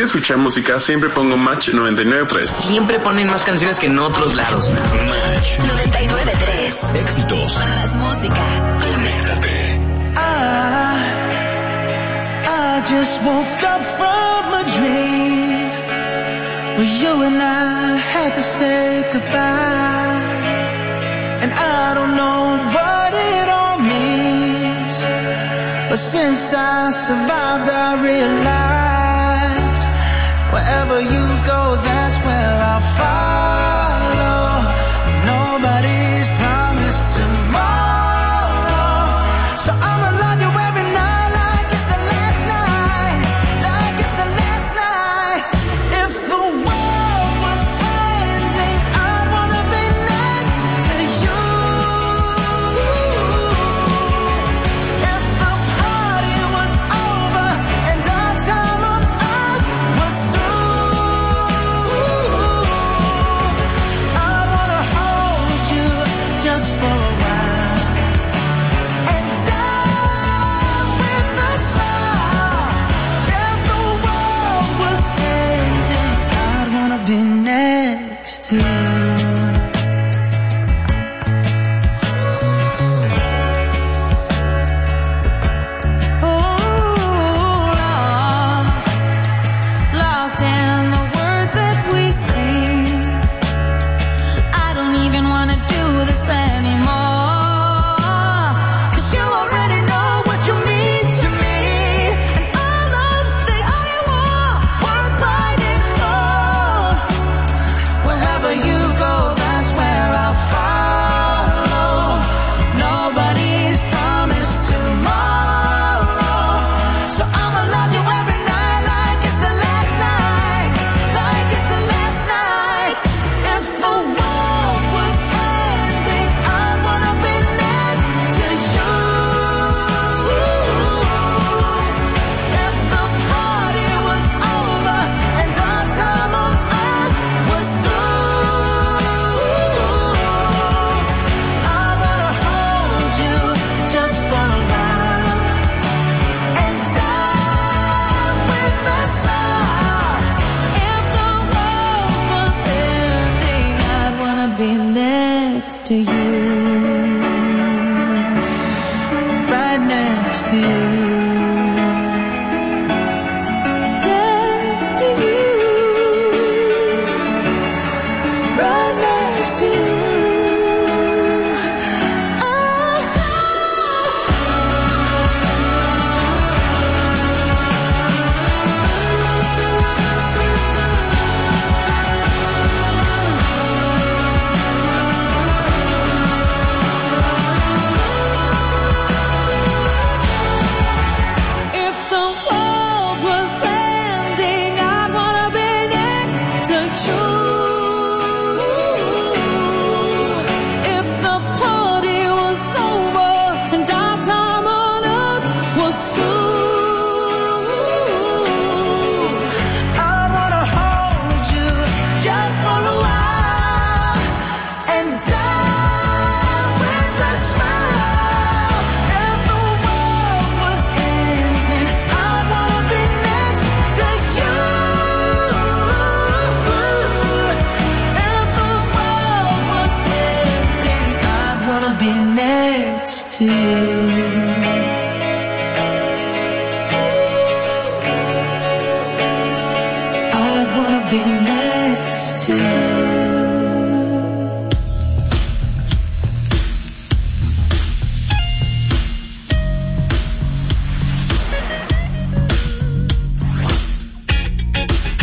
quiero escuchar música, siempre pongo Match 99.3. Siempre ponen más canciones que en otros lados. Match 99.3. Éxitos. Más música. Conéctate. I just woke up from a dream where you and I had to say goodbye. And I don't know what it all means, but since I survived I realized wherever you go, that's where I'll follow. Nobody's promised tomorrow, so I'ma love you every night like it's the last night, like it's the last night. If the world was ending, I'd wanna be next to you. If the party was over and our time on earth was through, I'd wanna hold you just for a while and die with a smile. If the world was ending, I'd wanna be next to you. Lost in the words that we sing. I don't even wanna do this anymore, 'cause you already know what you mean to me, and all of the I want worth fighting for. Wherever you go, that's where I'll follow. Nobody's promised tomorrow, so I'ma love you every night like it's the last night, like it's the last night. If the world was ending, I'd wanna be next to you. If the party was over and our time on earth was through, I wanna hold you just for a while and die with a smile. If the world was ending, I'd wanna be next to you, right next to you, next to you, right next to you. If the world was ending, I'd wanna be next to you. If the party was over and our time on earth was through, I'd wanna hold you just for a while and die with a smile. If the world was ending, I'd wanna be next to you. If the world was ending, I'd wanna be next to you. I'd wanna be next to you.